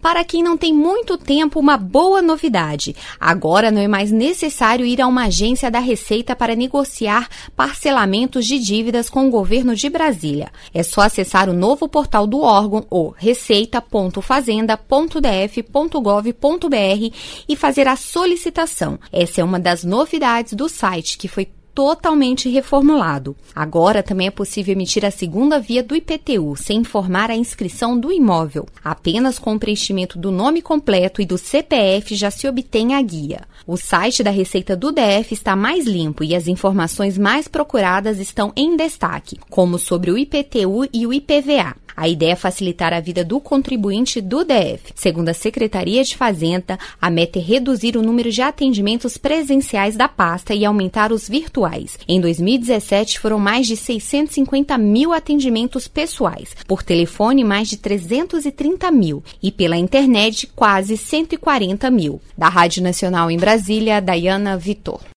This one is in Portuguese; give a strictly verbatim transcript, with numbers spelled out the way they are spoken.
Para quem não tem muito tempo, uma boa novidade. Agora não é mais necessário ir a uma agência da Receita para negociar parcelamentos de dívidas com o governo de Brasília. É só acessar o novo portal do órgão, o receita ponto fazenda ponto d f ponto gov ponto b r, e fazer a solicitação. Essa é uma das novidades do site, que foi totalmente reformulado. Agora também é possível emitir a segunda via do I P T U, sem informar a inscrição do imóvel. Apenas com o preenchimento do nome completo e do C P F já se obtém a guia. O site da Receita do D F está mais limpo e as informações mais procuradas estão em destaque, como sobre o I P T U e o I P V A. A ideia é facilitar a vida do contribuinte do D F. Segundo a Secretaria de Fazenda, a meta é reduzir o número de atendimentos presenciais da pasta e aumentar os virtuais. Em dois mil e dezessete, foram mais de seiscentos e cinquenta mil atendimentos pessoais, por telefone mais de trezentos e trinta mil e pela internet quase cento e quarenta mil. Da Rádio Nacional em Brasília, Dayana Vitor.